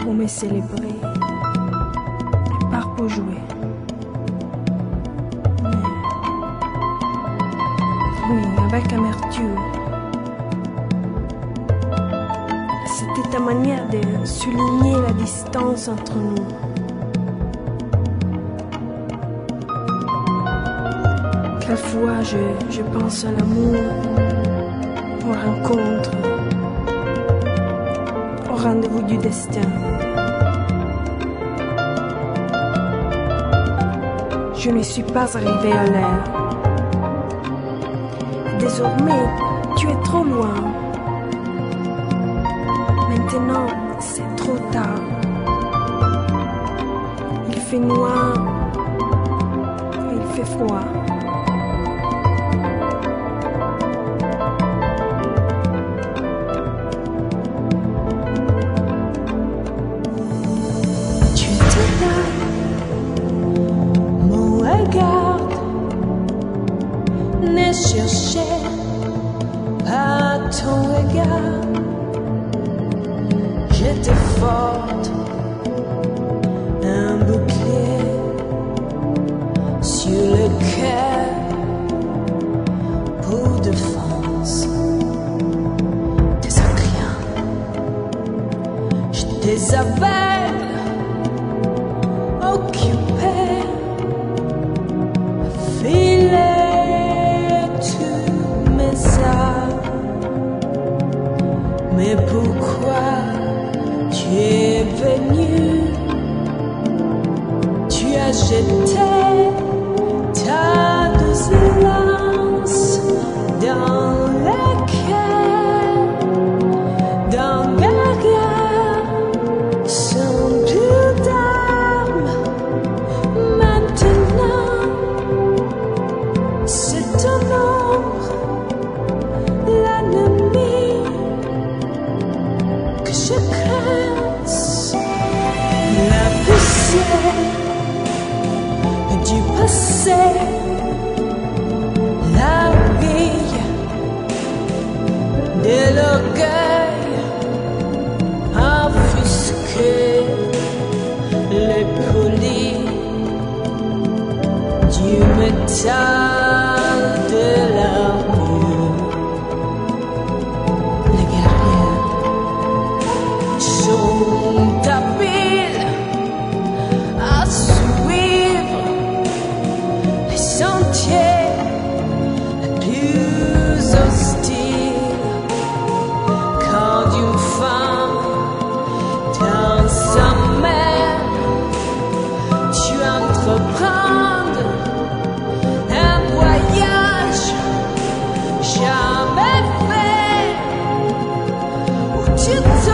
pour me célébrer, et pas pour jouer. Mais, oui, avec amertume. C'était ta manière de souligner la distance entre nous. Quelquefois, je pense à l'amour, aux rencontres, au rendez-vous du destin. Je ne suis pas arrivée à l'heure. Désormais, tu es trop loin. Maintenant, c'est trop tard. Il fait noir et il fait froid. Tu étais là, mon regard ne cherchait pas ton regard. J'étais forte, un bouclier sur le cœur pour défense. Des rien, j'étais aveugle, occupé, filer tous mes armes. Mais pourquoi tu es venu? Tu as jeté ta douce lance dans le cœur, dans le regard, sans plus d'armes. Maintenant, c'est ton ombre, l'ennemi que je crains. La poussière du passé, la vie de l'orgueil offusqué, les polis du métal de l'armure. Les guerriers sont habiles à suivre les sentiers les plus hostiles. Quand une femme dans sa mère, tu entreprends un voyage jamais fait, où tu